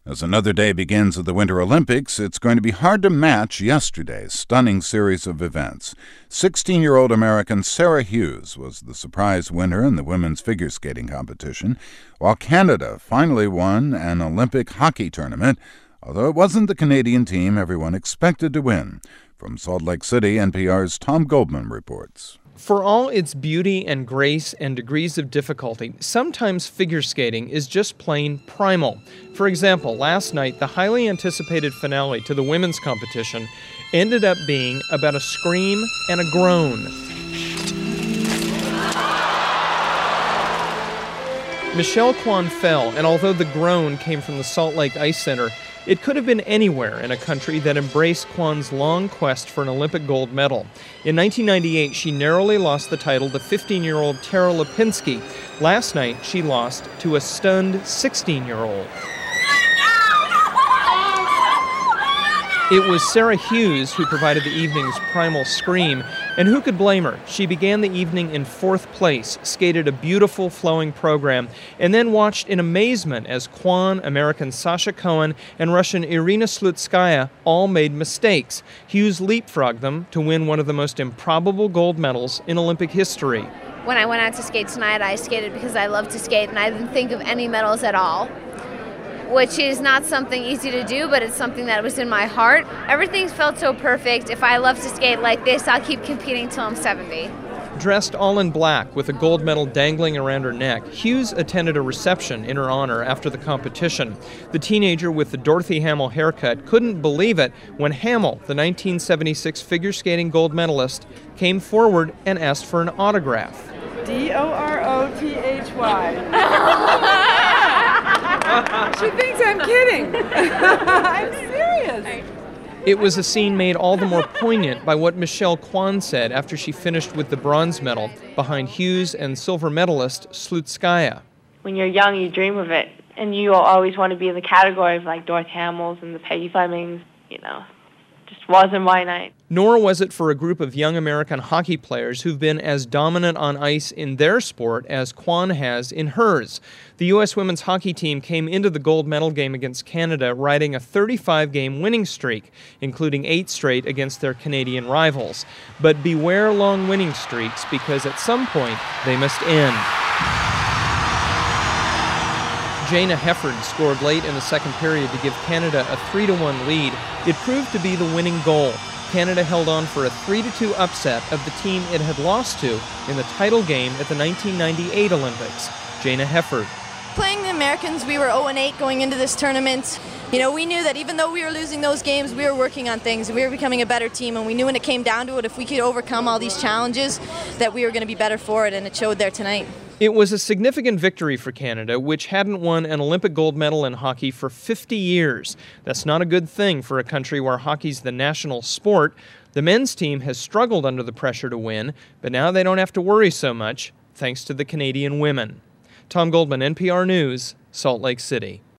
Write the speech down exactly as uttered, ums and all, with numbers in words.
As another day begins at the Winter Olympics, it's going to be hard to match yesterday's stunning series of events. sixteen-year-old American Sarah Hughes was the surprise winner in the women's figure skating competition, while Canada finally won an Olympic hockey tournament, although it wasn't the Canadian team everyone expected to win. From Salt Lake City, N P R's Tom Goldman reports. For all its beauty and grace and degrees of difficulty, sometimes figure skating is just plain primal. For example, last night, the highly anticipated finale to the women's competition ended up being about a scream and a groan. Michelle Kwan fell, and although the groan came from the Salt Lake Ice Center, it could have been anywhere in a country that embraced Kwan's long quest for an Olympic gold medal. In nineteen ninety-eight, she narrowly lost the title to fifteen-year-old Tara Lipinski. Last night, she lost to a stunned sixteen-year-old. It was Sarah Hughes who provided the evening's primal scream, and who could blame her? She began the evening in fourth place, skated a beautiful flowing program, and then watched in amazement as Kwan, American Sasha Cohen, and Russian Irina Slutskaya all made mistakes. Hughes leapfrogged them to win one of the most improbable gold medals in Olympic history. When I went out to skate tonight, I skated because I love to skate, and I didn't think of any medals at all, which is not something easy to do, but it's something that was in my heart. Everything felt so perfect. If I love to skate like this, I'll keep competing till I'm seventy. Dressed all in black with a gold medal dangling around her neck, Hughes attended a reception in her honor after the competition. The teenager with the Dorothy Hamill haircut couldn't believe it when Hamill, the nineteen seventy-six figure skating gold medalist, came forward and asked for an autograph. D O R O T H Y. She thinks I'm kidding. I'm serious. It was a scene made all the more poignant by what Michelle Kwan said after she finished with the bronze medal behind Hughes and silver medalist Slutskaya. When you're young, you dream of it, and you always want to be in the category of like Dorothy Hamills and the Peggy Flemings, you know. Just wasn't my night. Nor was it for a group of young American hockey players who've been as dominant on ice in their sport as Kwan has in hers. The U S women's hockey team came into the gold medal game against Canada riding a thirty-five game winning streak, including eight straight against their Canadian rivals. But beware long winning streaks, because at some point they must end. Jayna Hefford scored late in the second period to give Canada a three to one lead. It proved to be the winning goal. Canada held on for a three to two upset of the team it had lost to in the title game at the nineteen ninety-eight Olympics. Jayna Hefford. Playing the Americans, we were oh and eight going into this tournament. You know, we knew that even though we were losing those games, we were working on things. We were becoming a better team, and we knew when it came down to it, if we could overcome all these challenges, that we were going to be better for it, and it showed there tonight. It was a significant victory for Canada, which hadn't won an Olympic gold medal in hockey for fifty years. That's not a good thing for a country where hockey's the national sport. The men's team has struggled under the pressure to win, but now they don't have to worry so much, thanks to the Canadian women. Tom Goldman, N P R News, Salt Lake City.